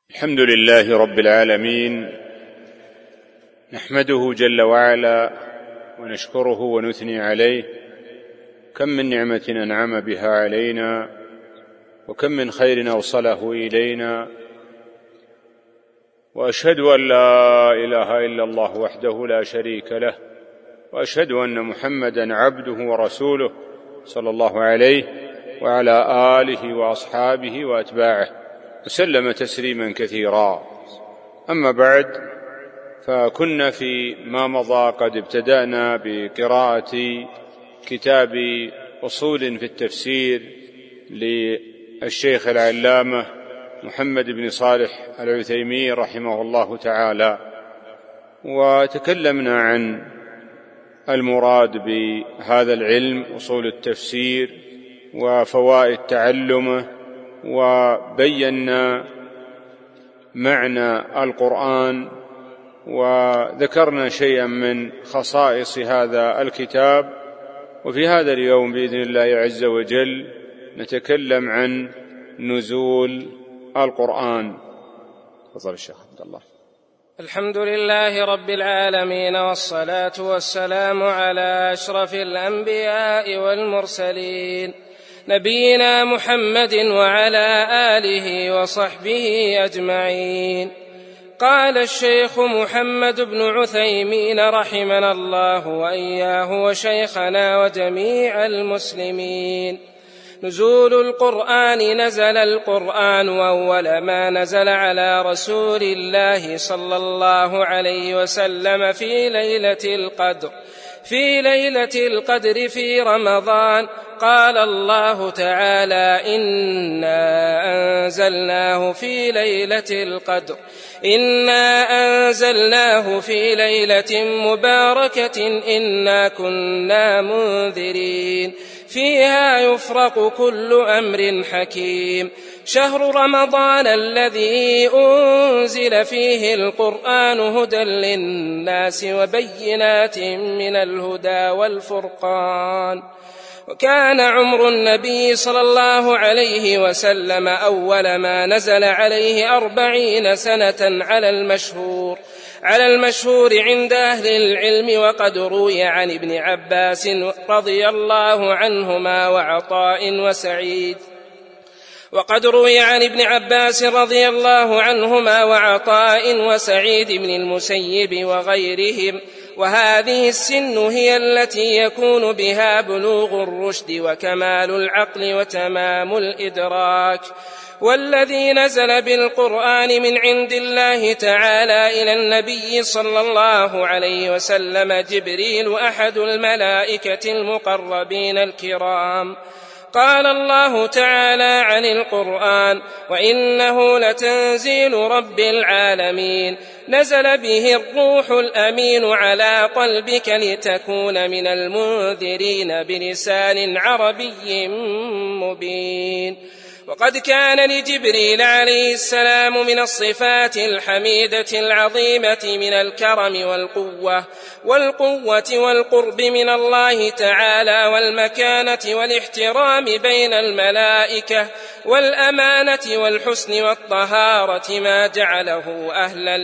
الحمد لله رب العالمين، نحمده جل وعلا ونشكره ونثني عليه. كم من نعمة أنعم بها علينا، وكم من خير أوصله إلينا. وأشهد أن لا إله إلا الله وحده لا شريك له، وأشهد أن محمدا عبده ورسوله صلى الله عليه وعلى آله وأصحابه وأتباعه وسلم تسليما كثيرا. أما بعد، فكنا في ما مضى قد ابتدأنا بقراءة كتاب أصول في التفسير للشيخ العلامة محمد بن صالح العثيمين رحمه الله تعالى، وتكلمنا عن المراد بهذا العلم أصول التفسير وفوائد تعلمه، وبينا معنى القرآن، وذكرنا شيئا من خصائص هذا الكتاب. وفي هذا اليوم بإذن الله عز وجل نتكلم عن نزول القرآن. تفضل الشيخ عبد الله. الحمد لله رب العالمين، والصلاة والسلام على أشرف الأنبياء والمرسلين، نبينا محمد وعلى آله وصحبه أجمعين. قال الشيخ محمد بن عثيمين رحمنا الله وإياه وشيخنا وجميع المسلمين: نزول القرآن. نزل القرآن أول ما نزل على رسول الله صلى الله عليه وسلم في ليلة القدر في رمضان. قال الله تعالى: إنا أنزلناه في ليلة مباركة إنا كنا منذرين فيها يفرق كل أمر حكيم. شهر رمضان الذي أنزل فيه القرآن هدى للناس وبينات من الهدى والفرقان. وكان عمر النبي صلى الله عليه وسلم أول ما نزل عليه 40 سنة على المشهور عند أهل العلم. وقد روي عن ابن عباس رضي الله عنهما وعطاء وسعيد بن المسيب وغيرهم: وهذه السن هي التي يكون بها بلوغ الرشد وكمال العقل وتمام الإدراك. والذي نزل بالقرآن من عند الله تعالى إلى النبي صلى الله عليه وسلم جبريل أحد الملائكة المقربين الكرام. قال الله تعالى عن القرآن: وإنه لتنزيل رب العالمين، نزل به الروح الأمين على قلبك لتكون من المنذرين بلسان عربي مبين. وقد كان لجبريل عليه السلام من الصفات الحميدة العظيمة من الكرم والقوة والقرب من الله تعالى والمكانة والاحترام بين الملائكة والأمانة والحسن والطهارة، ما جعله أهلا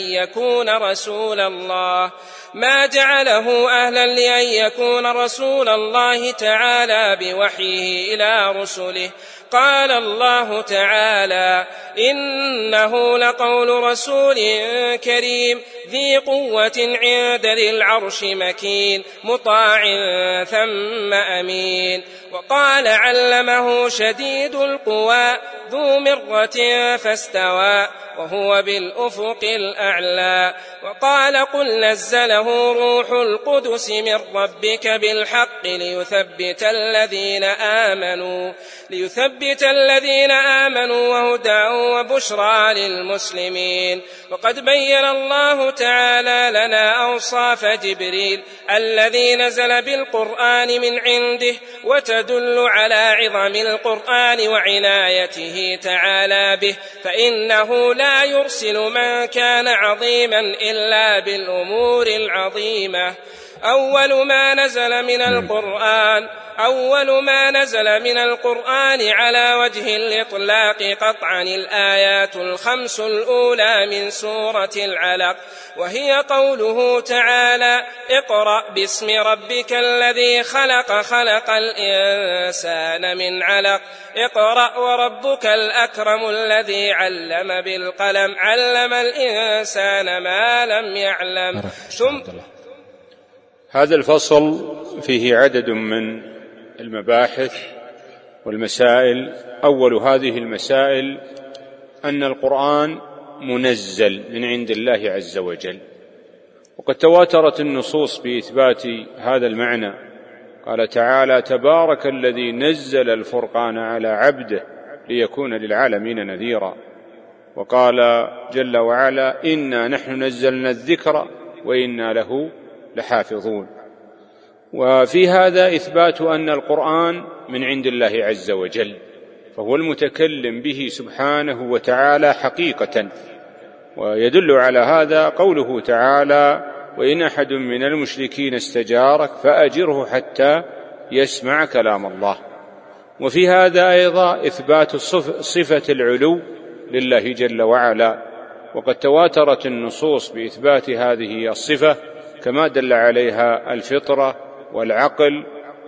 لأن يكون رسول الله تعالى بوحيه إلى رسله. قال الله تعالى: إنه لقول رسول كريم ذي قوة عند ذي العرش مكين مطاع ثم أمين. وقال: علمه شديد القوى ذو مرة فاستوى وهو بالأفق الأعلى. وقال: قل نزله روح القدس من ربك بالحق ليثبت الذين آمنوا وهدى وبشرى للمسلمين. وقد بين الله تعالى لنا أوصاف جبريل الذي نزل بالقرآن من عنده، وتدل على عظم القرآن وعنايته تعالى به، فإنه لا يرسل من كان عظيما إلا بالأمور العظيمة. أول ما نزل من القرآن على وجه الإطلاق قطعا الآيات الخمس الأولى من سورة العلق، وهي قوله تعالى: اقرأ باسم ربك الذي خلق الإنسان من علق، اقرأ وربك الأكرم الذي علم بالقلم علم الإنسان ما لم يعلم. هذا الفصل فيه عدد من المباحث والمسائل. أول هذه المسائل أن القرآن منزل من عند الله عز وجل، وقد تواترت النصوص بإثبات هذا المعنى. قال تعالى: تبارك الذي نزل الفرقان على عبده ليكون للعالمين نذيرا. وقال جل وعلا: إنا نحن نزلنا الذكر وإنا له لحافظون. وفي هذا إثبات أن القرآن من عند الله عز وجل، فهو المتكلم به سبحانه وتعالى حقيقة. ويدل على هذا قوله تعالى: وإن أحد من المشركين استجارك فأجره حتى يسمع كلام الله. وفي هذا أيضا إثبات صفة العلو لله جل وعلا، وقد تواترت النصوص بإثبات هذه الصفة كما دل عليها الفطرة والعقل.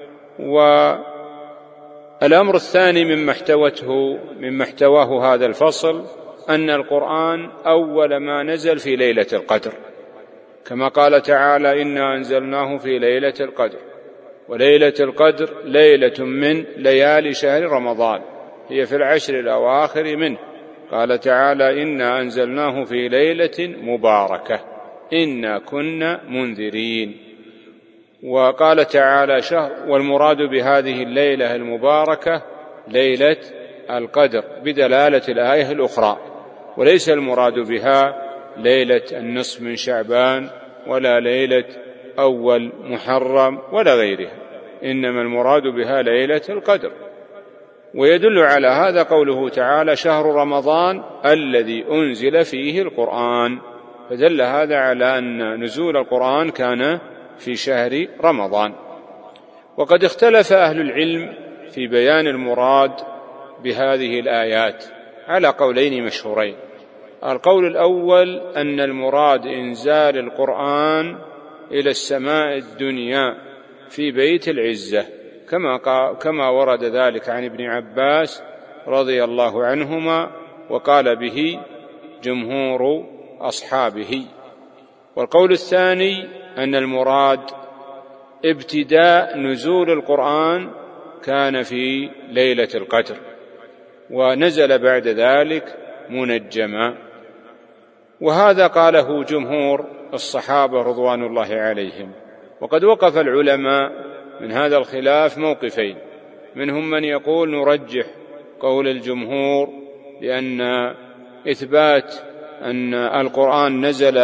والأمر الثاني مما احتواه هذا الفصل أن القرآن أول ما نزل في ليلة القدر، كما قال تعالى: إنا أنزلناه في ليلة القدر، وليلة القدر ليلة من ليالي شهر رمضان، هي في العشر الأواخر منه. قال تعالى: إنا أنزلناه في ليلة مباركة إنا كنا منذرين. وقال تعالى: شهر، والمراد بهذه الليلة المباركة ليلة القدر بدلالة الآية الأخرى، وليس المراد بها ليلة النصف من شعبان ولا ليلة أول محرم ولا غيرها، إنما المراد بها ليلة القدر. ويدل على هذا قوله تعالى: شهر رمضان الذي أنزل فيه القرآن، فدل هذا على أن نزول القرآن كان في شهر رمضان. وقد اختلف أهل العلم في بيان المراد بهذه الآيات على قولين مشهورين. القول الأول أن المراد إنزال القرآن إلى السماء الدنيا في بيت العزة، كما ورد ذلك عن ابن عباس رضي الله عنهما، وقال به جمهور أصحابه. والقول الثاني أن المراد ابتداء نزول القرآن كان في ليلة القدر، ونزل بعد ذلك منجما. وهذا قاله جمهور الصحابة رضوان الله عليهم. وقد وقف العلماء من هذا الخلاف موقفين، منهم من يقول نرجح قول الجمهور، لأن إثبات أن القرآن نزل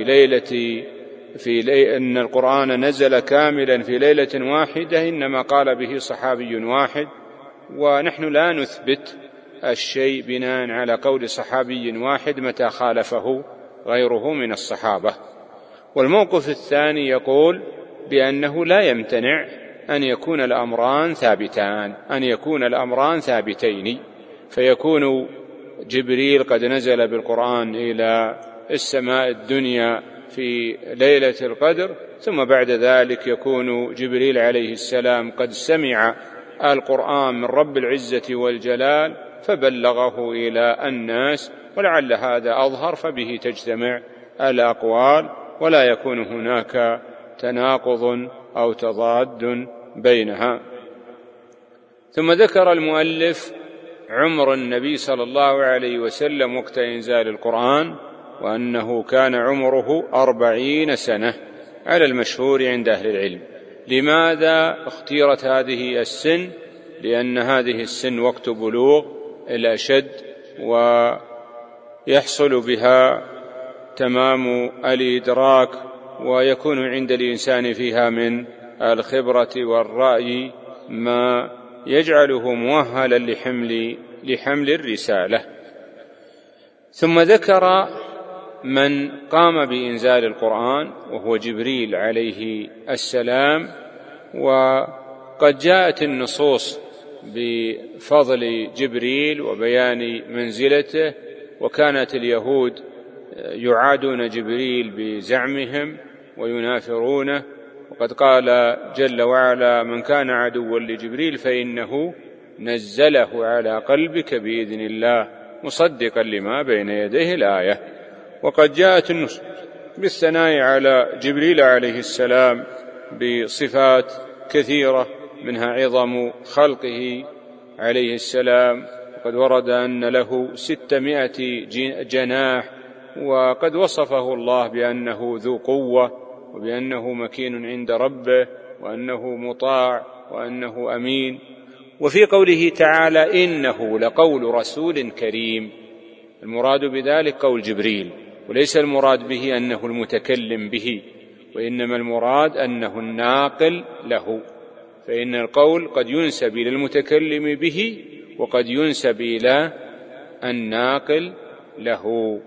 أن القرآن نزل كاملا في ليلة واحدة إنما قال به صحابي واحد، ونحن لا نثبت الشيء بناء على قول صحابي واحد متى خالفه غيره من الصحابة. والموقف الثاني يقول بأنه لا يمتنع أن يكون الأمران ثابتين، فيكون جبريل قد نزل بالقرآن إلى السماء الدنيا في ليلة القدر، ثم بعد ذلك يكون جبريل عليه السلام قد سمع القرآن من رب العزة والجلال فبلغه إلى الناس، ولعل هذا أظهر، فبه تجتمع الأقوال ولا يكون هناك تناقض أو تضاد بينها. ثم ذكر المؤلف عمر النبي صلى الله عليه وسلم وقت إنزال القرآن، وأنه كان عمره 40 سنة على المشهور عند أهل العلم. لماذا اختيرت هذه السن؟ لأن هذه السن وقت بلوغ الأشد، ويحصل بها تمام الإدراك، ويكون عند الإنسان فيها من الخبرة والرأي ما يجعله مؤهلا لحمل الرسالة. ثم ذكر من قام بإنزال القرآن وهو جبريل عليه السلام. وقد جاءت النصوص بفضل جبريل وبيان منزلته، وكانت اليهود يعادون جبريل بزعمهم وينافرونه، وقد قال جل وعلا: من كان عدوا لجبريل فإنه نزله على قلبك بإذن الله مصدقا لما بين يديه الآية. وقد جاءت النصوص بالثناء على جبريل عليه السلام بصفات كثيرة، منها عظم خلقه عليه السلام، وقد ورد أن له 600 جناح، وقد وصفه الله بأنه ذو قوة، وبأنه مكين عند ربه، وأنه مطاع، وأنه أمين. وفي قوله تعالى: إنه لقول رسول كريم، المراد بذلك قول جبريل، وليس المراد به أنه المتكلم به، وإنما المراد أنه الناقل له، فإن القول قد ينسب إلى المتكلم به وقد ينسب إلى الناقل له.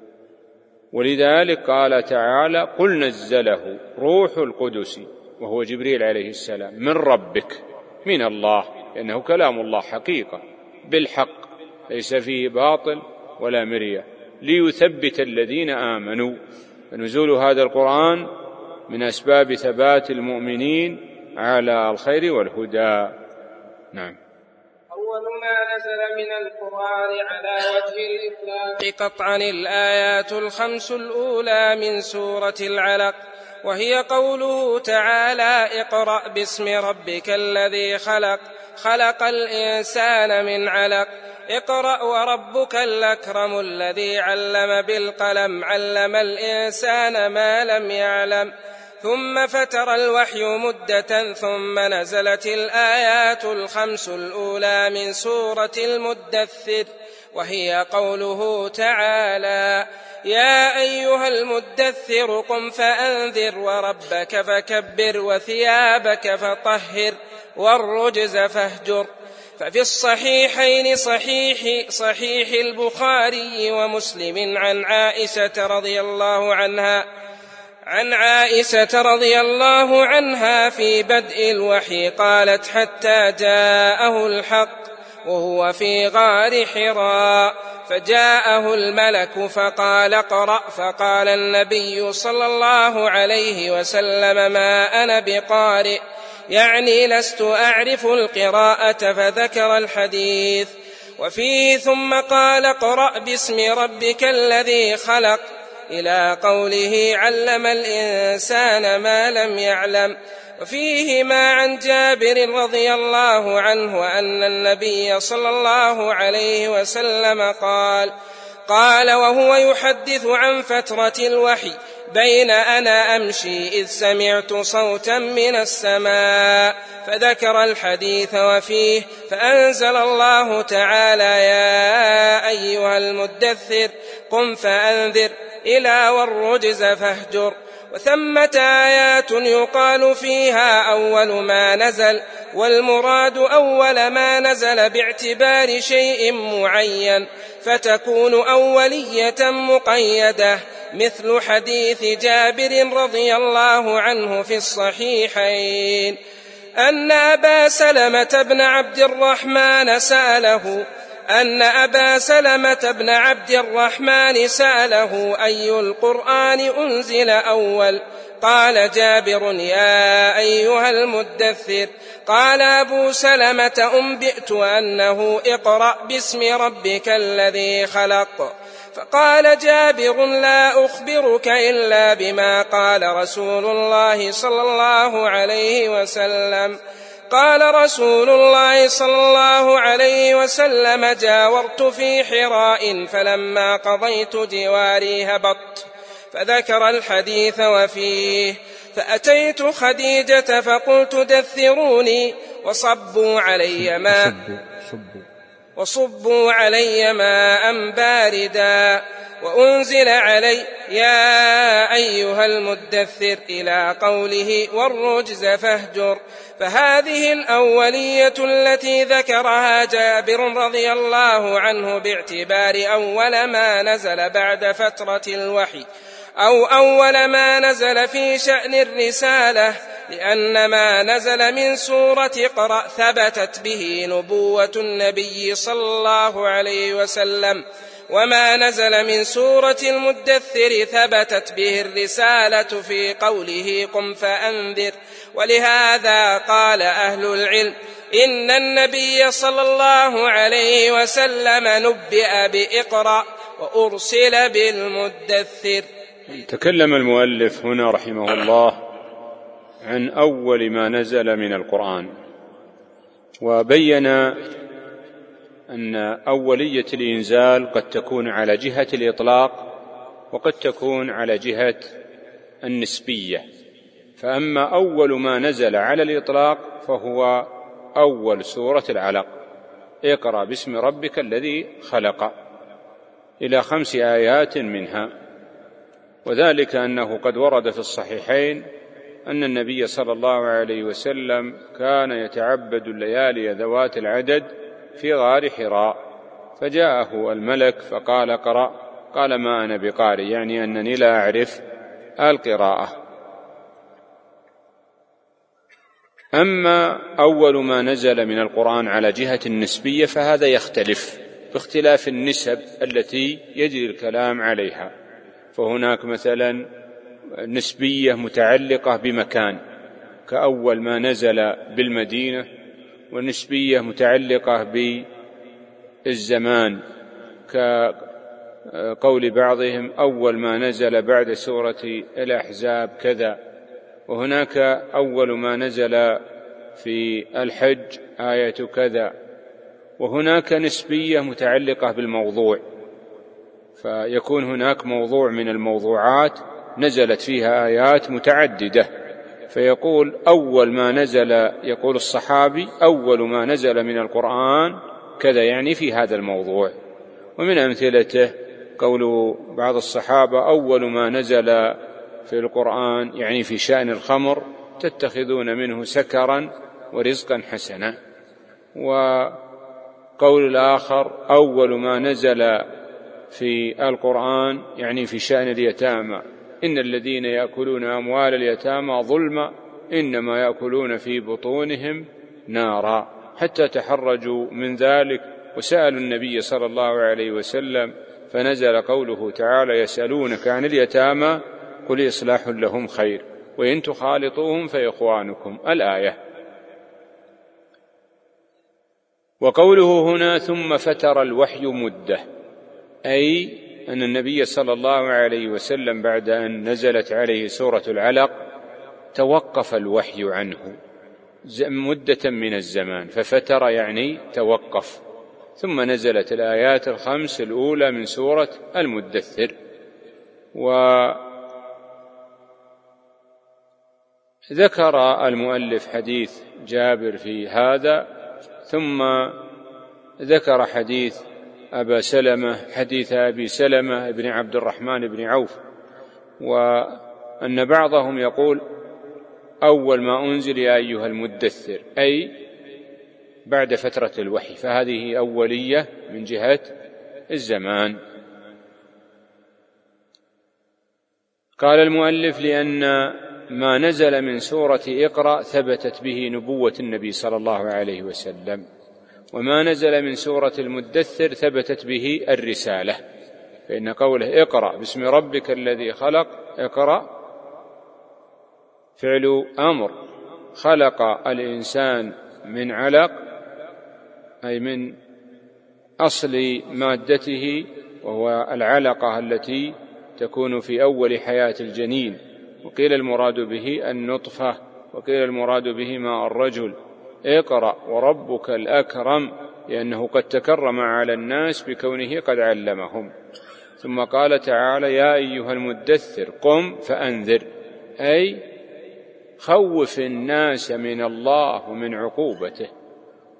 ولذلك قال تعالى: قل نزله روح القدس، وهو جبريل عليه السلام، من ربك، من الله، لأنه كلام الله حقيقة بالحق ليس فيه باطل ولا مرية، ليثبت الذين آمنوا. فنزول هذا القرآن من أسباب ثبات المؤمنين على الخير والهدى. نعم. أول ما نزل من القرآن على وجه الإطلاق قطعا الآيات الخمس الأولى من سورة العلق، وهي قوله تعالى: اقرأ باسم ربك الذي خلق، خلق الإنسان من علق، اقرأ وربك الأكرم الذي علم بالقلم، علم الإنسان ما لم يعلم. ثم فتر الوحي مدة، ثم نزلت الآيات الخمس الأولى من سورة المدثر، وهي قوله تعالى: يا أيها المدثر قم فأنذر وربك فكبر وثيابك فطهر والرجز فاهجر. ففي الصحيحين صحيح البخاري ومسلم عن عائشة رضي الله عنها في بدء الوحي قالت: حتى جاءه الحق وهو في غار حراء، فجاءه الملك فقال: اقرأ، فقال النبي صلى الله عليه وسلم: ما أنا بقارئ، يعني لست أعرف القراءة، فذكر الحديث. وفيه ثم قال: اقرأ باسم ربك الذي خلق، إلى قوله: علم الإنسان ما لم يعلم. وفيهما عن جابر رضي الله عنه أن النبي صلى الله عليه وسلم قال وهو يحدث عن فترة الوحي: بين أنا أمشي إذ سمعت صوتا من السماء، فذكر الحديث. وفيه: فأنزل الله تعالى: يا أيها المدثر قم فأنذر، إلى والرجز فاهجر. وثمة آيات يقال فيها أول ما نزل، والمراد أول ما نزل باعتبار شيء معين، فتكون أولية مقيدة، مثل حديث جابر رضي الله عنه في الصحيحين أن أبا سلمة بن عبد الرحمن سأله: أي القرآن أنزل أول؟ قال جابر: يا أيها المدثر. قال أبو سلمة: أنبئت أنه اقرأ باسم ربك الذي خلق. فقال جابر: لا أخبرك إلا بما قال رسول الله صلى الله عليه وسلم. قال رسول الله صلى الله عليه وسلم: جاورت في حراء، فلما قضيت جواري هبطت، فذكر الحديث. وفيه: فأتيت خديجة فقلت: دثروني، وصبوا وصبوا علي ماء باردا وأنزل علي يا أيها المدثر إلى قوله والرجز فاهجر. فهذه الأولية التي ذكرها جابر رضي الله عنه باعتبار أول ما نزل بعد فترة الوحي أو أول ما نزل في شأن الرسالة، لأن ما نزل من سورة اقرأ ثبتت به نبوة النبي صلى الله عليه وسلم، وما نزل من سورة المدثر ثبتت به الرسالة في قوله قم فأنذر. ولهذا قال أهل العلم إن النبي صلى الله عليه وسلم نبئ بإقرأ وأرسل بالمدثر. تكلم المؤلف هنا رحمه الله عن أول ما نزل من القرآن، وبين أن أولية الإنزال قد تكون على جهة الإطلاق وقد تكون على جهة النسبية. فأما أول ما نزل على الإطلاق فهو أول سورة العلق، اقرأ باسم ربك الذي خلق، إلى 5 آيات منها. وذلك أنه قد ورد في الصحيحين أن النبي صلى الله عليه وسلم كان يتعبد الليالي ذوات العدد في غار حراء، فجاءه الملك فقال اقرأ، قال ما أنا بقارئ، يعني أنني لا أعرف القراءة. أما أول ما نزل من القرآن على جهة النسبية فهذا يختلف باختلاف النسب التي يجري الكلام عليها. فهناك مثلا نسبية متعلقة بمكان كأول ما نزل بالمدينة، ونسبية متعلقة بالزمان كقول بعضهم أول ما نزل بعد سورة الأحزاب كذا، وهناك أول ما نزل في الحج آية كذا، وهناك نسبية متعلقة بالموضوع، فيكون هناك موضوع من الموضوعات نزلت فيها آيات متعددة، فيقول أول ما نزل، يقول الصحابي أول ما نزل من القرآن كذا، يعني في هذا الموضوع. ومن أمثلته قول بعض الصحابة أول ما نزل في القرآن يعني في شأن الخمر تتخذون منه سكرا ورزقا حسنا. وقول الآخر أول ما نزل في القرآن يعني في شأن اليتامى إن الذين يأكلون أموال اليتامى ظلما إنما يأكلون في بطونهم نارا، حتى تحرجوا من ذلك وسألوا النبي صلى الله عليه وسلم، فنزل قوله تعالى يسألونك عن اليتامى قل إصلاح لهم خير وإن تخالطوهم فإخوانكم، الآية. وقوله هنا ثم فتر الوحي مدة، أي أن النبي صلى الله عليه وسلم بعد أن نزلت عليه سورة العلق توقف الوحي عنه مدة من الزمان، ففتر يعني توقف، ثم نزلت الآيات 5 الأولى من سورة المدثر. وذكر المؤلف حديث جابر في هذا، ثم ذكر حديث حديث أبي سلمة بن عبد الرحمن بن عوف، وأن بعضهم يقول أول ما أنزل يا أيها المدثر، أي بعد فترة الوحي، فهذه أولية من جهة الزمان. قال المؤلف لأن ما نزل من سورة اقرأ ثبتت به نبوة النبي صلى الله عليه وسلم، وما نزل من سورة المدثر ثبتت به الرسالة، فإن قوله اقرأ باسم ربك الذي خلق، اقرأ فعل أمر، خلق الإنسان من علق أي من أصل مادته وهو العلقة التي تكون في أول حياة الجنين، وقيل المراد به النطفة، وقيل المراد به ماء الرجل. اقرأ وربك الأكرم، لأنه قد تكرم على الناس بكونه قد علمهم. ثم قال تعالى يا أيها المدثر قم فأنذر، أي خوف الناس من الله ومن عقوبته.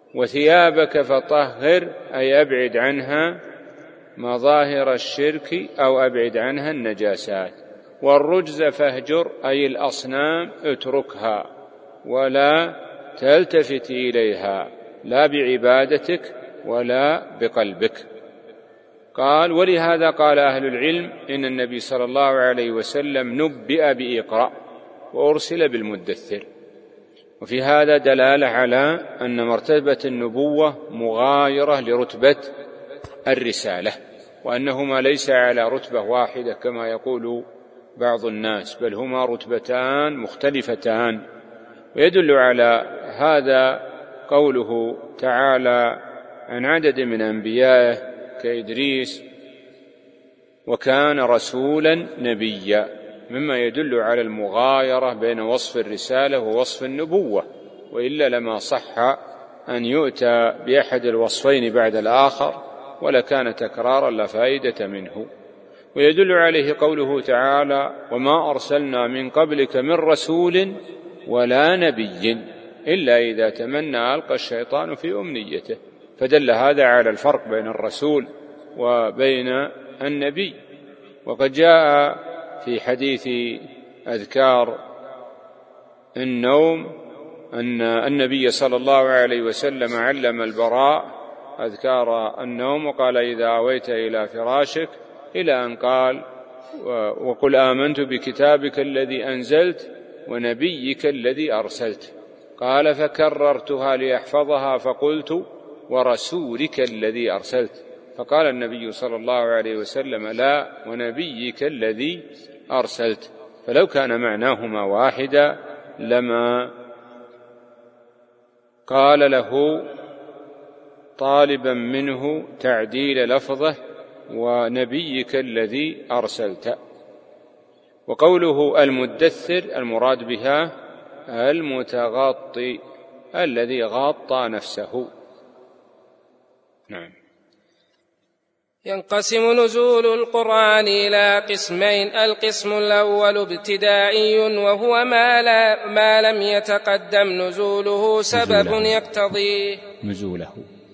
وثيابك فطهر، أي أبعد عنها مظاهر الشرك أو أبعد عنها النجاسات. والرجز فاهجر، أي الأصنام اتركها ولا تلتفت إليها، لا بعبادتك ولا بقلبك. قال: ولهذا قال أهل العلم إن النبي صلى الله عليه وسلم نبئ بإقرأ وأرسل بالمدثر. وفي هذا دلالة على أن مرتبة النبوة مغايرة لرتبة الرسالة، وأنهما ليس على رتبة واحدة كما يقول بعض الناس، بل هما رتبتان مختلفتان. ويدل على هذا قوله تعالى عن عدد من أنبيائه كإدريس: وكان رسولا نبيا، مما يدل على المغايرة بين وصف الرسالة ووصف النبوة، وإلا لما صح أن يؤتى بأحد الوصفين بعد الآخر ولكان تكرارا لا فائدة منه. ويدل عليه قوله تعالى: وما أرسلنا من قبلك من رسول ولا نبي إلا إذا تمنى ألقى الشيطان في أمنيته. فدل هذا على الفرق بين الرسول وبين النبي. وقد جاء في حديث أذكار النوم أن النبي صلى الله عليه وسلم علم البراء أذكار النوم وقال: إذا أويت إلى فراشك، إلى أن قال: وقل آمنت بكتابك الذي أنزلت ونبيك الذي أرسلت. قال: فكررتها لأحفظها فقلت: ورسولك الذي أرسلت. فقال النبي صلى الله عليه وسلم: لا، ونبيك الذي أرسلت. فلو كان معناهما واحدا لما قال له طالبا منه تعديل لفظه: ونبيك الذي أرسلت. وقوله المدثر المراد بها المتغطي الذي غطى نفسه. نعم. ينقسم نزول القرآن إلى قسمين: القسم الأول ابتدائي، وهو ما لم يتقدم نزوله سبب يقتضيه نزوله.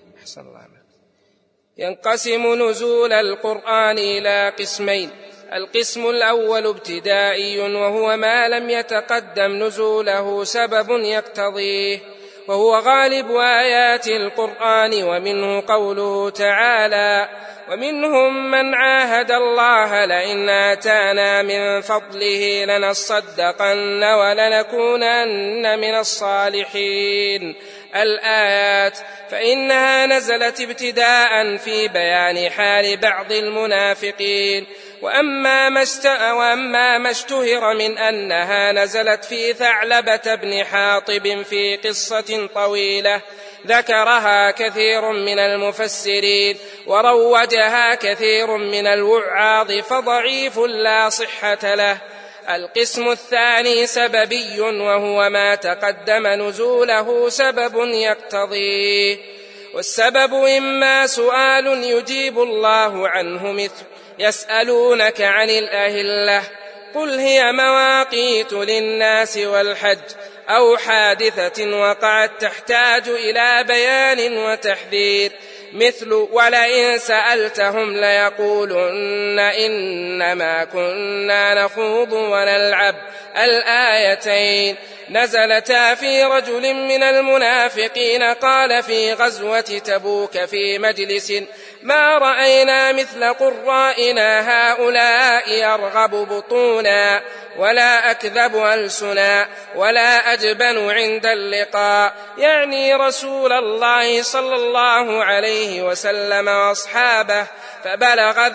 ينقسم نزول القرآن إلى قسمين: القسم الأول ابتدائي، وهو ما لم يتقدم نزوله سبب يقتضيه، وهو غالب آيات القرآن، ومنه قوله تعالى: ومنهم من عاهد الله لئن آتانا من فضله لنصدقن ولنكونن من الصالحين. الآيات. فإنها نزلت ابتداء في بيان حال بعض المنافقين، وأما ما اشتهر من أنها نزلت في ثعلبة بن حاطب في قصة طويلة ذكرها كثير من المفسرين وروجها كثير من الوعاظ، فضعيف لا صحة له. القسم الثاني سببي، وهو ما تقدم نزوله سبب يقتضيه. والسبب إما سؤال يجيب الله عنه، مثل: يسألونك عن الأهلة، قل هي مواقيت للناس والحج، أو حادثة وقعت تحتاج إلى بيان وتحذير، مثل: ولئن سألتهم ليقولن إنما كنا نخوض ونلعب. الآيتين نزلتا في رجل من المنافقين قال في غزوة تبوك في مجلس: ما رأينا مثل قرائنا هؤلاء يرغب بطونا ولا أكذب ألسنا ولا أجبن عند اللقاء، يعني رسول الله صلى الله عليه وسلم وأصحابه. فبلغ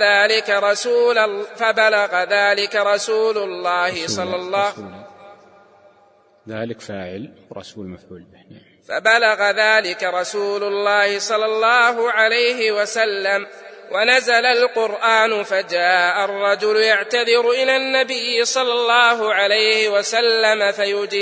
ذلك رسول الله صلى الله ذلك فاعل ورسول مفعول به. فبلغ ذلك رسول الله صلى الله عليه وسلم، ونزل القرآن، فجاء الرجل يعتذر إلى النبي صلى الله عليه وسلم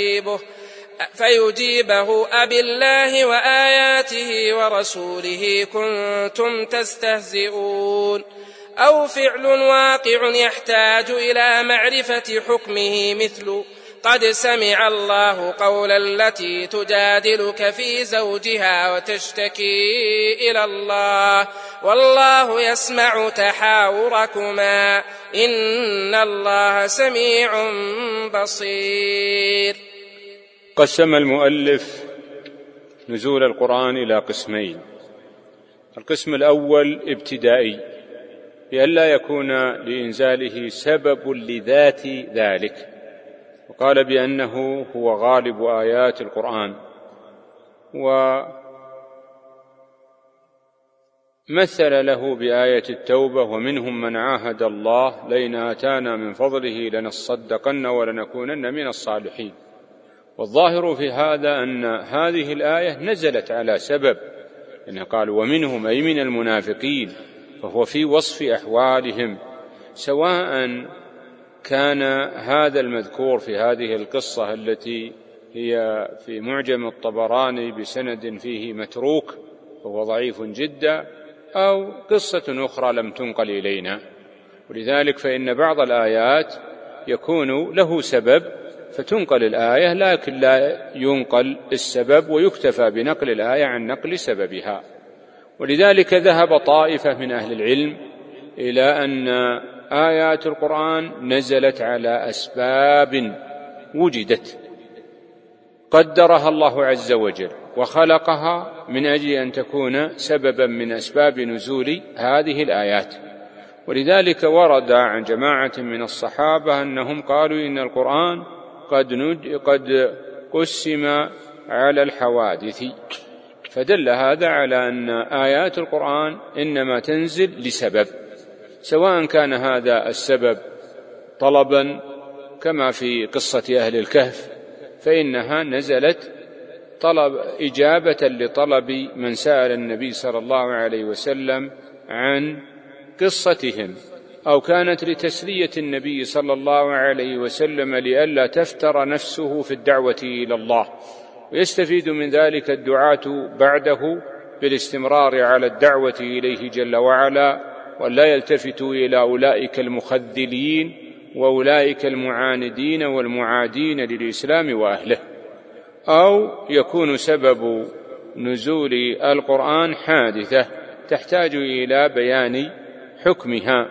فيجيبه: أبي الله وآياته ورسوله كنتم تستهزئون. أو فعل واقع يحتاج إلى معرفة حكمه، مثل: قد سمع الله قول التي تجادلك في زوجها وتشتكي إلى الله والله يسمع تحاوركما إن الله سميع بصير. قسم المؤلف نزول القرآن إلى قسمين. القسم الأول ابتدائي، لئلا يكون لإنزاله سبب لذات ذلك، وقال بأنه هو غالب آيات القرآن، ومثل له بآية التوبة: ومنهم من عاهد الله لئن آتانا من فضله لنصدقن ولنكونن من الصالحين. والظاهر في هذا أن هذه الآية نزلت على سبب، إنه قال ومنهم أي من المنافقين، فهو في وصف أحوالهم، سواء كان هذا المذكور في هذه القصة التي هي في معجم الطبراني بسند فيه متروك وهو ضعيف جدا، أو قصة أخرى لم تنقل إلينا. ولذلك فإن بعض الآيات يكون له سبب فتنقل الآية، لكن لا ينقل السبب ويكتفى بنقل الآية عن نقل سببها. ولذلك ذهب طائفة من أهل العلم إلى أن آيات القرآن نزلت على أسباب وجدت قدرها الله عز وجل وخلقها من أجل أن تكون سببا من أسباب نزول هذه الآيات. ولذلك ورد عن جماعة من الصحابة أنهم قالوا إن القرآن قد قسم على الحوادث، فدل هذا على أن آيات القرآن إنما تنزل لسبب، سواء كان هذا السبب طلبا كما في قصة أهل الكهف، فإنها نزلت إجابة لطلب من سأل النبي صلى الله عليه وسلم عن قصتهم، أو كانت لتسلية النبي صلى الله عليه وسلم لئلا تفتر نفسه في الدعوة إلى الله. ويستفيد من ذلك الدعاة بعده بالاستمرار على الدعوة إليه جل وعلا، ولا يلتفتوا إلى أولئك المخذلين وأولئك المعاندين والمعادين للإسلام وأهله. أو يكون سبب نزول القرآن حادثة تحتاج إلى بيان حكمها،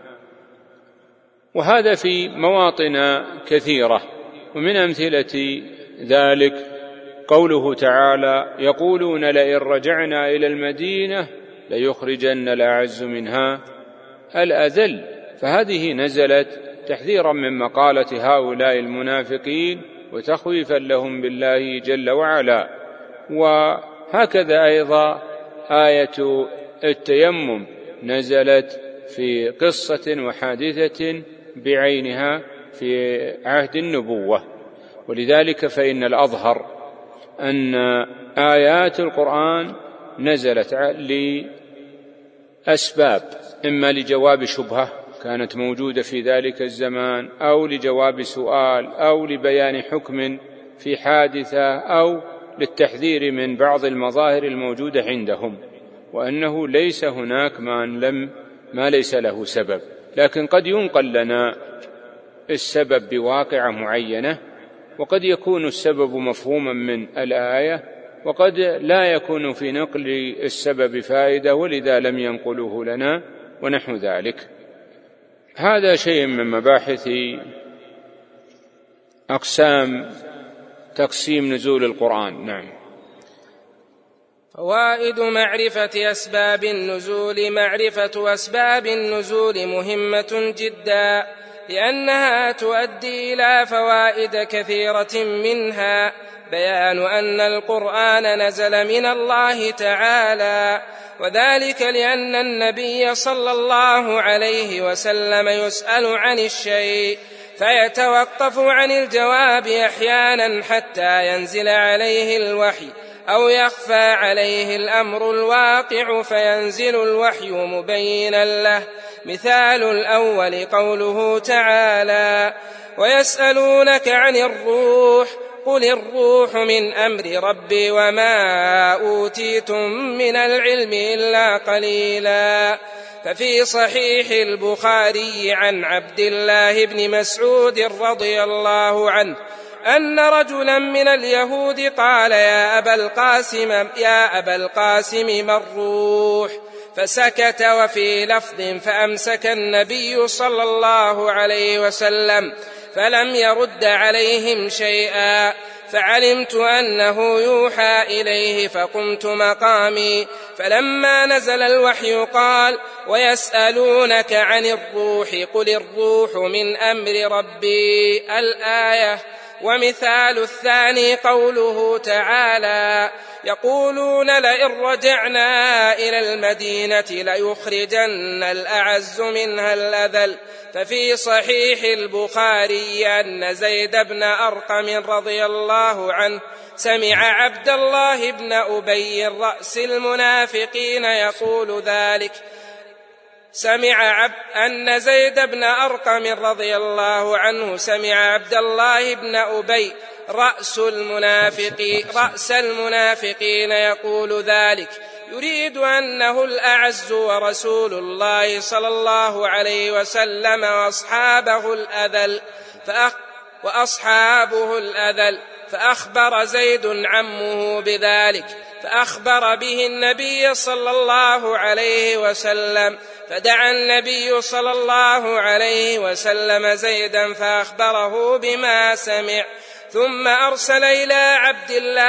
وهذا في مواطن كثيرة. ومن أمثلة ذلك قوله تعالى: يقولون لئن رجعنا إلى المدينة ليخرجن الأعز منها الأذل. فهذه نزلت تحذيرا من مقالة هؤلاء المنافقين وتخويفا لهم بالله جل وعلا. وهكذا أيضا آية التيمم نزلت في قصة وحادثة بعينها في عهد النبوة. ولذلك فإن الأظهر أن آيات القرآن نزلت لأسباب، إما لجواب شبهة كانت موجودة في ذلك الزمان، أو لجواب سؤال، أو لبيان حكم في حادثة، أو للتحذير من بعض المظاهر الموجودة عندهم، وأنه ليس هناك ما ليس له سبب. لكن قد ينقل لنا السبب بواقعة معينة، وقد يكون السبب مفهوما من الآية، وقد لا يكون في نقل السبب فائدة، ولذا لم ينقله لنا ونحو ذلك. هذا شيء من مباحث تقسيم نزول القرآن. نعم. فوائد معرفة أسباب النزول: معرفة أسباب النزول مهمة جدا، لأنها تؤدي إلى فوائد كثيرة، منها بيان أن القرآن نزل من الله تعالى، وذلك لأن النبي صلى الله عليه وسلم يسأل عن الشيء فيتوقف عن الجواب أحيانا حتى ينزل عليه الوحي، أو يخفى عليه الأمر الواقع فينزل الوحي مبينا له. مثال الأول قوله تعالى: ويسألونك عن الروح قل الروح من أمر ربي وما أوتيتم من العلم إلا قليلا. ففي صحيح البخاري عن عبد الله بن مسعود رضي الله عنه أن رجلا من اليهود قال يا أبا القاسم ما الروح؟ فسكت. وفي لفظ فأمسك النبي صلى الله عليه وسلم فلم يرد عليهم شيئا، فعلمت أنه يوحى إليه فقمت مقامي. فلما نزل الوحي قال ويسألونك عن الروح قل الروح من أمر ربي الآية. ومثال الثاني قوله تعالى يقولون لئن رجعنا إلى المدينة ليخرجن الأعز منها الأذل. ففي صحيح البخاري أن زيد بن أرقم رضي الله عنه سمع عبد الله بن أبي رأس المنافقين يقول ذلك. أن زيد بن أرقم رضي الله عنه سمع عبد الله بن أبي رأس المنافقين يقول ذلك، يريد أنه الأعز ورسول الله صلى الله عليه وسلم وأصحابه الأذل. فأخبر زيد عمه بذلك، فأخبر به النبي صلى الله عليه وسلم، فدعا النبي صلى الله عليه وسلم زيدا فأخبره بما سمع، ثم أرسل إلى عبد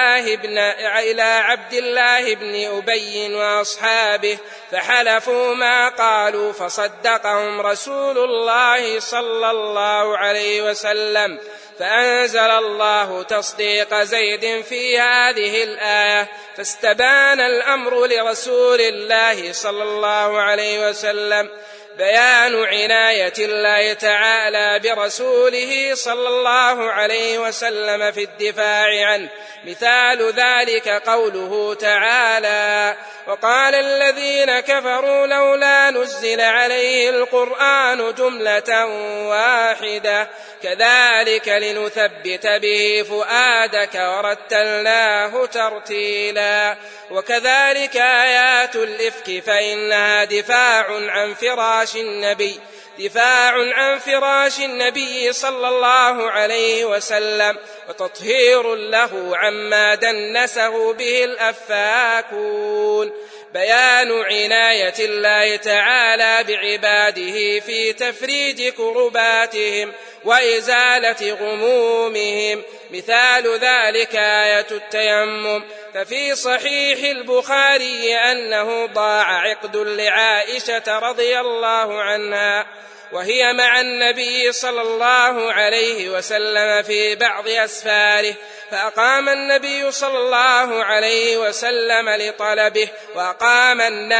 الله بن أبي وأصحابه فحلفوا ما قالوا، فصدقهم رسول الله صلى الله عليه وسلم، فأنزل الله تصديق زيد في هذه الآية، فاستبان الأمر لرسول الله صلى الله عليه وسلم. بيان عناية الله تعالى برسوله صلى الله عليه وسلم في الدفاع عنه. مثال ذلك قوله تعالى وقال الذين كفروا لولا نزل عليه القرآن جملة واحدة كذلك لنثبت به فؤادك ورتلناه ترتيلا. وكذلك آيات الإفك فإنها دفاع عن فراش النبي صلى الله عليه وسلم، وتطهير له عما دنسه به الأفاكون. بيان عناية الله تعالى بعباده في تفريج كرباتهم وإزالة غمومهم. مثال ذلك آية التيمم، ففي صحيح البخاري أنه ضاع عقد لعائشة رضي الله عنها وهي مع النبي صلى الله عليه وسلم في بعض أسفاره، فأقام النبي صلى الله عليه وسلم لطلبه وأقام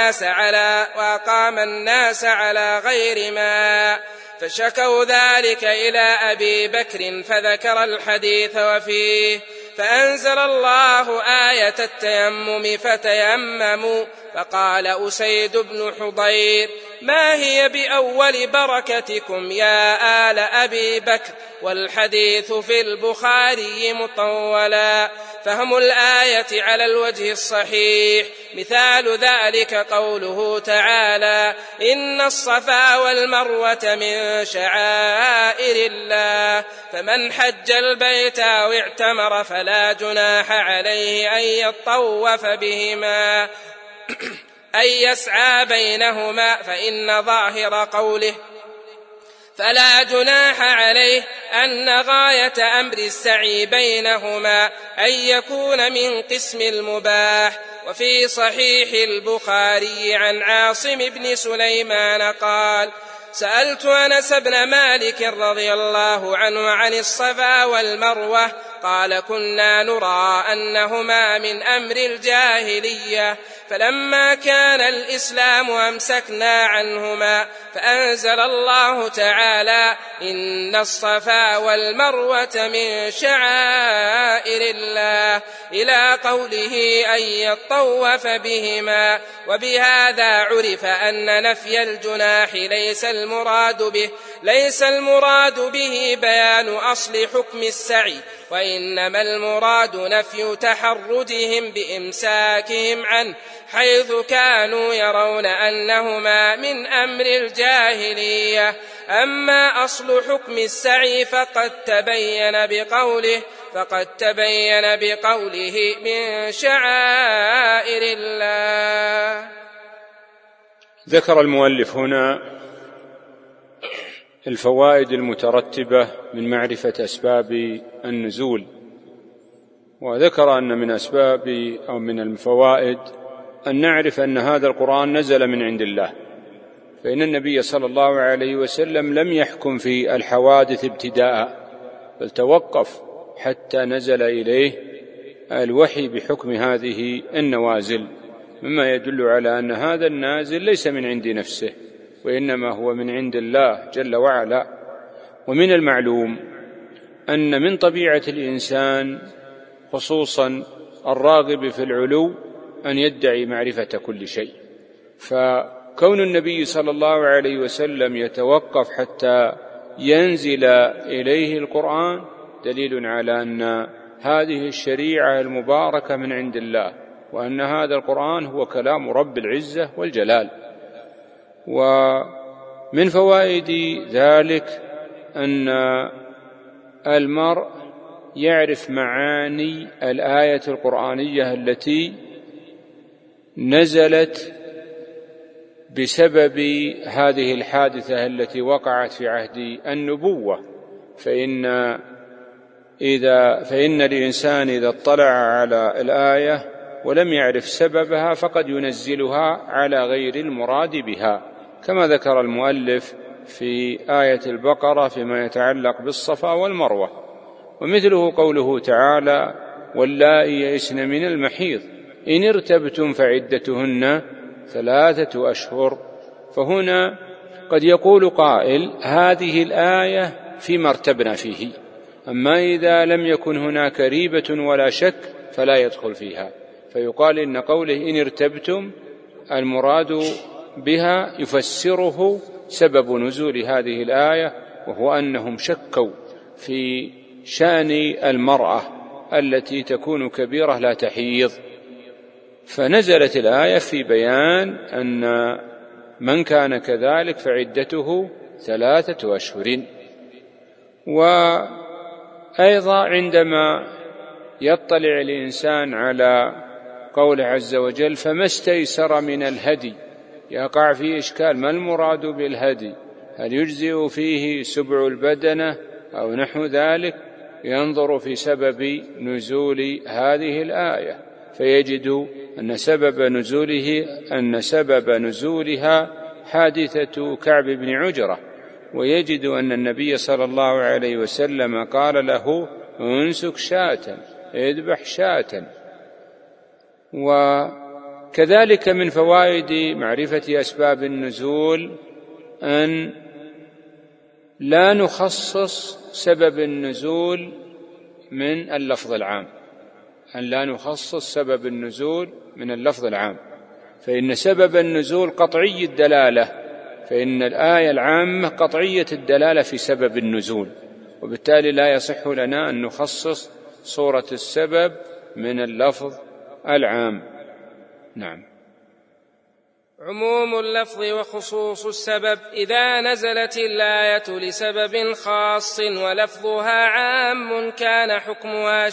الناس على غير ماء، فشكوا ذلك إلى أبي بكر فذكر الحديث وفيه، فأنزل الله آية التيمم فتيمموا. فقال أسيد بن حضير ما هي بأول بركتكم يا آل أبي بكر؟ والحديث في البخاري مطولا. فهم الآية على الوجه الصحيح. مثال ذلك قوله تعالى إن الصفا والمروة من شعائر الله، فمن حج البيت أو اعتمر فلا جناح عليه أن يطوف بهما أن يسعى بينهما، فإن ظاهر قوله فلا جناح عليه أن غاية أمر السعي بينهما أن يكون من قسم المباح. وفي صحيح البخاري عن عاصم بن سليمان قال سألت أنس بن مالك رضي الله عنه عن الصفا والمروة، قال كنا نرى أنهما من أمر الجاهلية، فلما كان الإسلام أمسكنا عنهما، فأنزل الله تعالى إن الصفا والمروة من شعائر الله إلى قوله أن يطوف بهما. وبهذا عرف أن نفي الجناح ليس المراد به بيان أصل حكم السعي، وإنما المراد نفي تحرجهم بإمساكهم عنه، حيث كانوا يرون أنهما من أمر الجاهلية. أما أصل حكم السعي فقد تبين بقوله من شعائر الله. ذكر المؤلف هنا الفوائد المترتبة من معرفة أسباب النزول، وذكر أن من أسباب أو من الفوائد أن نعرف أن هذا القرآن نزل من عند الله، فإن النبي صلى الله عليه وسلم لم يحكم في الحوادث ابتداء، بل توقف حتى نزل إليه الوحي بحكم هذه النوازل، مما يدل على أن هذا النازل ليس من عند نفسه، وإنما هو من عند الله جل وعلا. ومن المعلوم أن من طبيعة الإنسان خصوصا الراغب في العلو أن يدعي معرفة كل شيء، فكون النبي صلى الله عليه وسلم يتوقف حتى ينزل إليه القرآن دليل على أن هذه الشريعة المباركة من عند الله، وأن هذا القرآن هو كلام رب العزة والجلال. ومن فوائد ذلك أن المرء يعرف معاني الآية القرآنية التي نزلت بسبب هذه الحادثة التي وقعت في عهد النبوة، فإن الإنسان إذا اطلع على الآية ولم يعرف سببها فقد ينزلها على غير المراد بها، كما ذكر المؤلف في آية البقرة فيما يتعلق بالصفا والمروة. ومثله قوله تعالى واللائي يئسن من المحيض إن ارتبتم فعدتهن 3 أشهر. فهنا قد يقول قائل هذه الآية فيما ارتبنا فيه، أما إذا لم يكن هناك ريبة ولا شك فلا يدخل فيها، فيقال إن قوله إن ارتبتم المراد بها يفسره سبب نزول هذه الآية، وهو أنهم شكوا في شأن المرأة التي تكون كبيرة لا تحيض، فنزلت الآية في بيان أن من كان كذلك فعدته 3 أشهر. وأيضا عندما يطلع الإنسان على قوله عز وجل فما استيسر من الهدي، يقع فيه إشكال، ما المراد بالهدي؟ هل يجزئ فيه سبع البدنة أو نحو ذلك؟ ينظر في سبب نزول هذه الآية فيجد أن سبب نزولها حادثة كعب بن عجرة، ويجد أن النبي صلى الله عليه وسلم قال له انسك شاة، اذبح شاة. وكذلك من فوائد معرفة أسباب النزول أن لا نخصص سبب النزول من اللفظ العام، فإن سبب النزول قطعي الدلالة، فإن الآية العامة قطعية الدلالة في سبب النزول، وبالتالي لا يصح لنا أن نخصص صورة السبب من اللفظ العام. نعم. عموم اللفظ وخصوص السبب: إذا نزلت الآية لسبب خاص ولفظها عام كان حكمها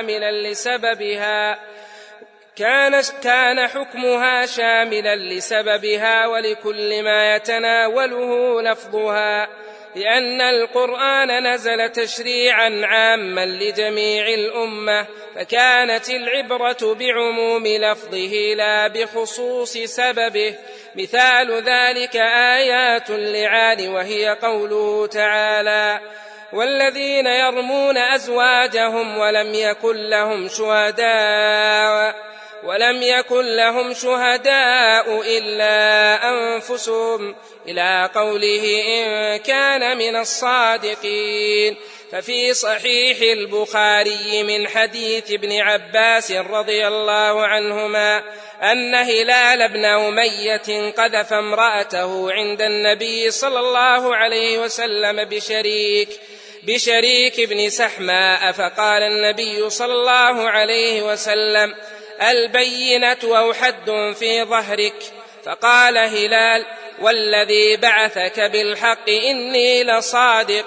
شاملا لسببها ولكل ما يتناوله لفظها، لأن القرآن نزل تشريعا عاما لجميع الأمة، فكانت العبرة بعموم لفظه لا بخصوص سببه. مثال ذلك آيات اللعان، وهي قوله تعالى: والذين يرمون أزواجهم ولم يكن لهم شهداء إلا أنفسهم، إلى قوله إن كان من الصادقين. ففي صحيح البخاري من حديث ابن عباس رضي الله عنهما أن هلال بن أمية قذف امرأته عند النبي صلى الله عليه وسلم بشريك، بشريك بن سحماء، فقال النبي صلى الله عليه وسلم: البينة أو حد في ظهرك. فقال هلال: والذي بعثك بالحق إني لصادق،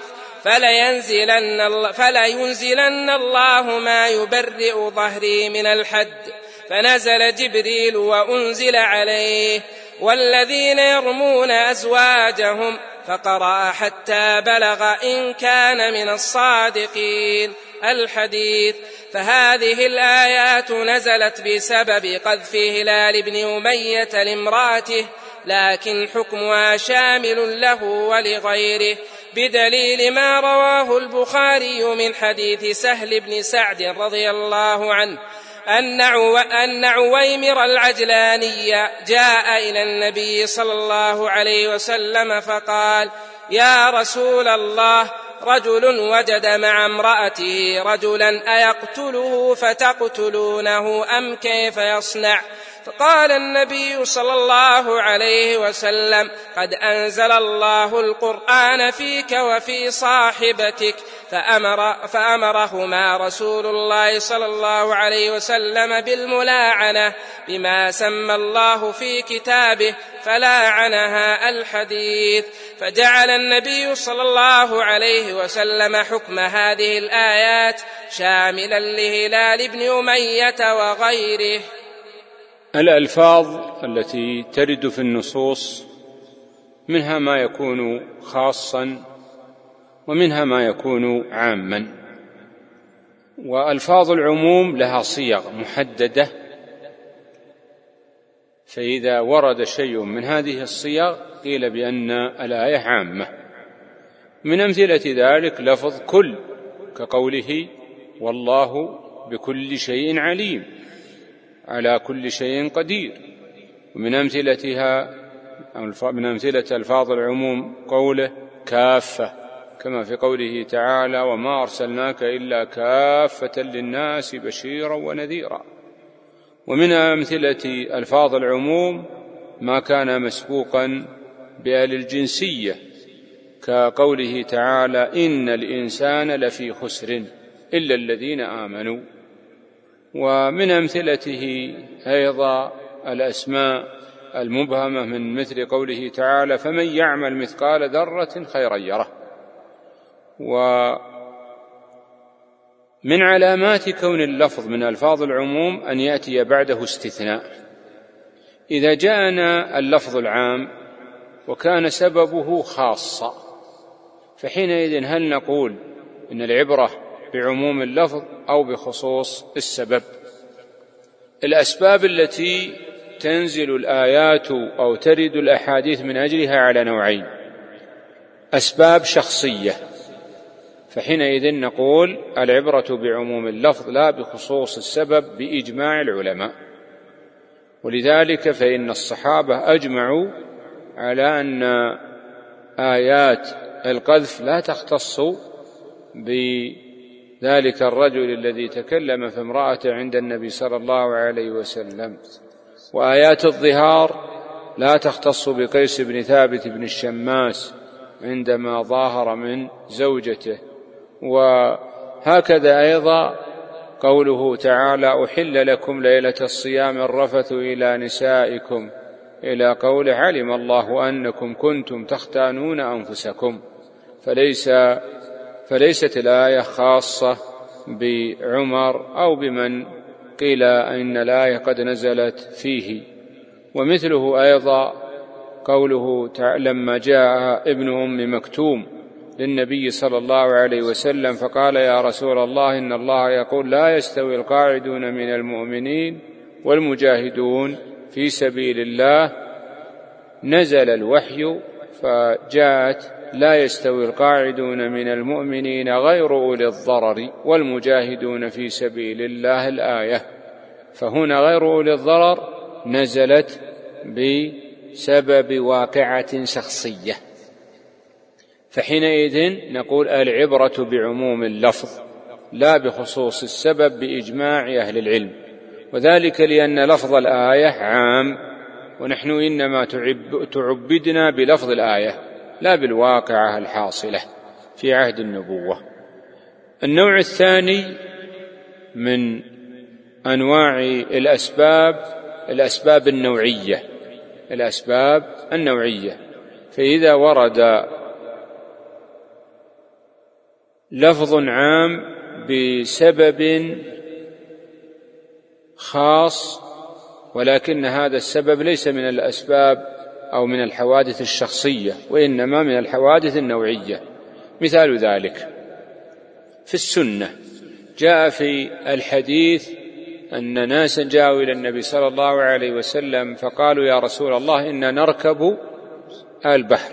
فلينزلن الله ما يبرئ ظهري من الحد. فنزل جبريل وأنزل عليه: والذين يرمون أزواجهم، فقرأ حتى بلغ إن كان من الصادقين الحديث. فهذه الآيات نزلت بسبب قذف هلال بن أمية لامرأته، لكن حكمها شامل له ولغيره، بدليل ما رواه البخاري من حديث سهل بن سعد رضي الله عنه أن عويمر العجلاني جاء إلى النبي صلى الله عليه وسلم فقال: يا رسول الله، رجل وجد مع امرأته رجلا أيقتله فتقتلونه أم كيف يصنع؟ فقال النبي صلى الله عليه وسلم: قد أنزل الله القرآن فيك وفي صاحبتك. فأمرهما رسول الله صلى الله عليه وسلم بالملاعنة بما سمى الله في كتابه، فلاعنها الحديث. فجعل النبي صلى الله عليه وسلم حكم هذه الآيات شاملا لهلال بن أمية وغيره. الألفاظ التي ترد في النصوص منها ما يكون خاصا ومنها ما يكون عاما، وألفاظ العموم لها صيغ محددة، فإذا ورد شيء من هذه الصيغ قيل بأن الآية عامة. من أمثلة ذلك لفظ كل، كقوله: والله بكل شيء عليم، على كل شيء قدير. ومن من أمثلة ألفاظ العموم قوله كافة، كما في قوله تعالى: وما أرسلناك إلا كافة للناس بشيرا ونذيرا. ومن أمثلة ألفاظ العموم ما كان مسبوقا بآل الجنسية، كقوله تعالى: إن الإنسان لفي خسر إلا الذين آمنوا. ومن أمثلته أيضا الأسماء المبهمة من مثل قوله تعالى: فمن يعمل مثقال ذرة خيرا يره. ومن علامات كون اللفظ من ألفاظ العموم أن يأتي بعده استثناء. إذا جاءنا اللفظ العام وكان سببه خاصا، فحينئذ هل نقول إن العبرة بعموم اللفظ أو بخصوص السبب؟ الأسباب التي تنزل الآيات أو ترد الأحاديث من أجلها على نوعين: أسباب شخصية، فحينئذ نقول العبرة بعموم اللفظ لا بخصوص السبب بإجماع العلماء. ولذلك فإن الصحابة أجمعوا على أن آيات القذف لا تختص بذلك الرجل الذي تكلم في امرأته عند النبي صلى الله عليه وسلم، وآيات الظهار لا تختص بقيس بن ثابت بن الشماس عندما ظاهر من زوجته. وهكذا أيضا قوله تعالى: أحل لكم ليلة الصيام الرفث إلى نسائكم، إلى قوله: علم الله أنكم كنتم تختانون أنفسكم. فليست الآية خاصة بعمر أو بمن قيل إن الآية قد نزلت فيه. ومثله أيضا قوله لما جاء ابن أم مكتوم للنبي صلى الله عليه وسلم فقال: يا رسول الله، إن الله يقول: لا يستوي القاعدون من المؤمنين والمجاهدون في سبيل الله. نزل الوحي فجاءت: لا يستوي القاعدون من المؤمنين غير أولي الضرر والمجاهدون في سبيل الله الآية. فهنا غير أولي الضرر نزلت بسبب واقعة شخصية، فحينئذ نقول العبرة بعموم اللفظ لا بخصوص السبب بإجماع أهل العلم، وذلك لأن لفظ الآية عام، ونحن إنما تعبدنا بلفظ الآية لا بالواقعة الحاصلة. في عهد النبوة. النوع الثاني من أنواع الأسباب النوعية. فإذا ورد لفظ عام بسبب خاص ولكن هذا السبب ليس من الأسباب أو من الحوادث الشخصية وإنما من الحوادث النوعية، مثال ذلك في السنة جاء في الحديث أن ناسا جاءوا إلى النبي صلى الله عليه وسلم فقالوا يا رسول الله إنا نركب البحر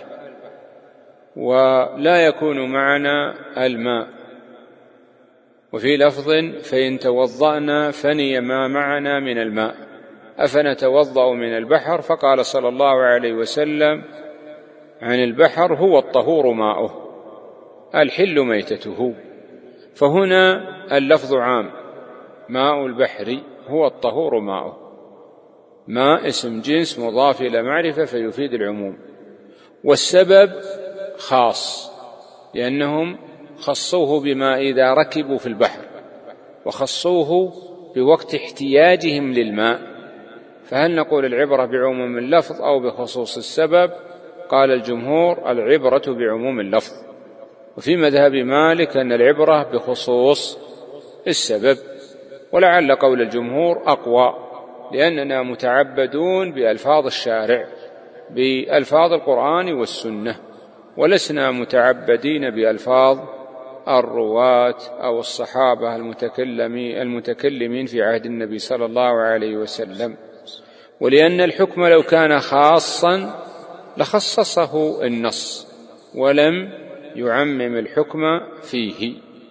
ولا يكون معنا الماء، وفي لفظ فإن توضأنا فني ما معنا من الماء أفنتوضأ من البحر؟ فقال صلى الله عليه وسلم عن البحر هو الطهور ماؤه الحل ميتته. فهنا اللفظ عام، ماء البحر هو الطهور ماؤه، ماء اسم جنس مضاف إلى معرفة فيفيد العموم، والسبب خاص لأنهم خصوه بما إذا ركبوا في البحر وخصوه بوقت احتياجهم للماء. فهل نقول العبرة بعموم اللفظ أو بخصوص السبب؟ قال الجمهور العبرة بعموم اللفظ، وفي مذهب مالك أن العبرة بخصوص السبب، ولعل قول الجمهور أقوى لأننا متعبدون بألفاظ الشارع بألفاظ القرآن والسنة، ولسنا متعبدين بألفاظ الرواة أو الصحابة المتكلمين في عهد النبي صلى الله عليه وسلم. ولأن الحكم لو كان خاصا لخصصه النص ولم يعمم الحكم فيه.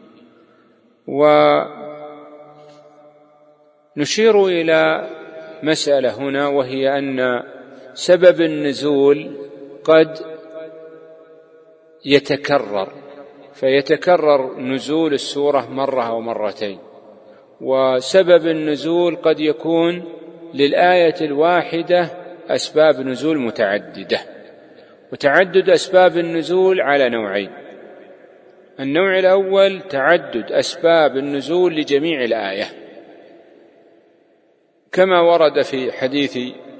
ونشير إلى مسألة هنا، وهي أن سبب النزول قد يتكرر، فيتكرر نزول السورة مرة أو مرتين، وسبب النزول قد يكون للآية الواحدة أسباب نزول متعددة، وتعدد أسباب النزول على نوعين: النوع الأول تعدد أسباب النزول لجميع الآية كما ورد في حديث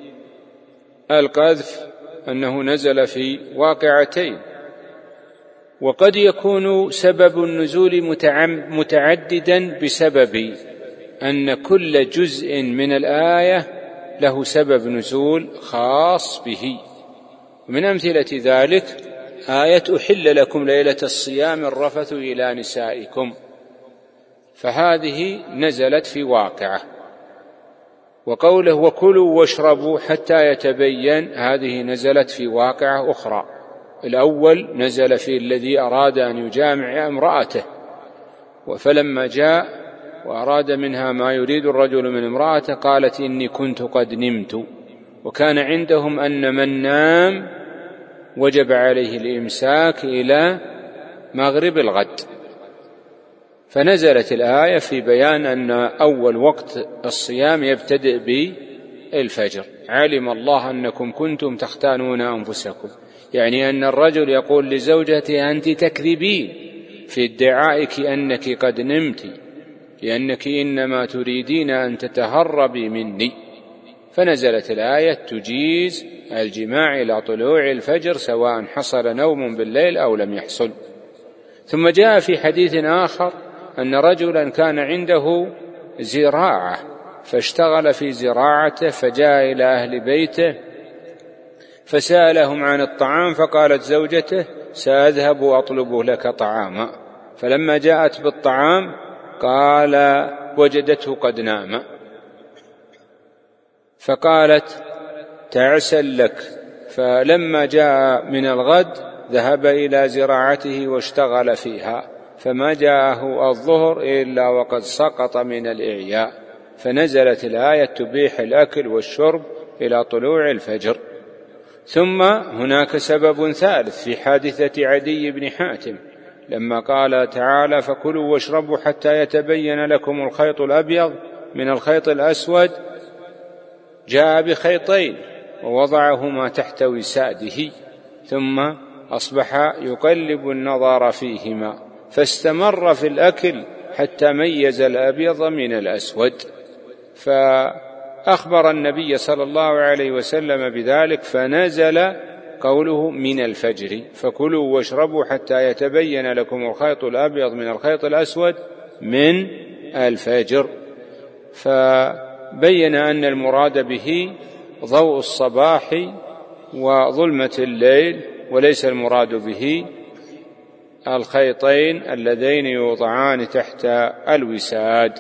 القذف أنه نزل في واقعتين، وقد يكون سبب النزول متعددا بسبب أن كل جزء من الآية له سبب نزول خاص به. ومن أمثلة ذلك آية أحل لكم ليلة الصيام الرفث إلى نسائكم، فهذه نزلت في واقعة. وقوله وكلوا واشربوا حتى يتبين، هذه نزلت في واقعة أخرى. الأول نزل في الذي أراد أن يجامع امرأته، فلما جاء وأراد منها ما يريد الرجل من امرأته قالت إني كنت قد نمت، وكان عندهم أن من نام وجب عليه الإمساك إلى مغرب الغد، فنزلت الآية في بيان أن أول وقت الصيام يبتدئ بالفجر. علم الله أنكم كنتم تختانون أنفسكم، يعني أن الرجل يقول لزوجته أنت تكذبين في ادعائك أنك قد نمت، لأنك إنما تريدين أن تتهربي مني. فنزلت الآية تجيز الجماع إلى طلوع الفجر سواء حصل نوم بالليل أو لم يحصل. ثم جاء في حديث آخر أن رجلا كان عنده زراعة فاشتغل في زراعته، فجاء إلى أهل بيته فسألهم عن الطعام، فقالت زوجته سأذهب وأطلب لك طعاما، فلما جاءت بالطعام قال وجدته قد نام، فقالت تعسا لك. فلما جاء من الغد ذهب إلى زراعته واشتغل فيها، فما جاءه الظهر إلا وقد سقط من الإعياء، فنزلت الآية تبيح الأكل والشرب إلى طلوع الفجر. ثم هناك سبب ثالث في حادثة عدي بن حاتم لما قال تعالى فكلوا واشربوا حتى يتبين لكم الخيط الأبيض من الخيط الأسود، جاء بخيطين ووضعهما تحت وساده ثم أصبح يقلب النظر فيهما، فاستمر في الأكل حتى ميز الأبيض من الأسود. فأخبر النبي صلى الله عليه وسلم بذلك، فنزل قوله من الفجر، فكلوا واشربوا حتى يتبين لكم الخيط الأبيض من الخيط الأسود من الفجر. فبين أن المراد به ضوء الصباح وظلمة الليل، وليس المراد به الخيطين اللذين يوضعان تحت الوساد.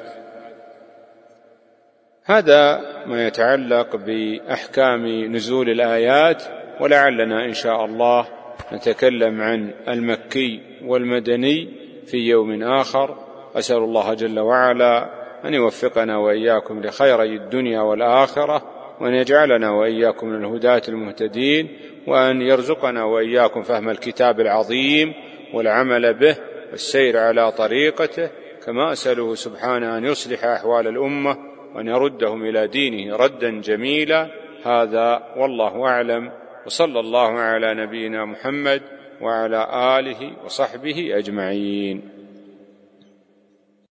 هذا ما يتعلق بأحكام نزول الآيات، ولعلنا إن شاء الله نتكلم عن المكي والمدني في يوم آخر. أسأل الله جل وعلا أن يوفقنا وإياكم لخيري الدنيا والآخرة، وأن يجعلنا وإياكم من الهداة المهتدين، وأن يرزقنا وإياكم فهم الكتاب العظيم والعمل به والسير على طريقته، كما أسأله سبحانه أن يصلح أحوال الأمة وأن يردهم إلى دينه ردا جميلا. هذا والله أعلم، وصلى الله على نبينا محمد وعلى آله وصحبه أجمعين.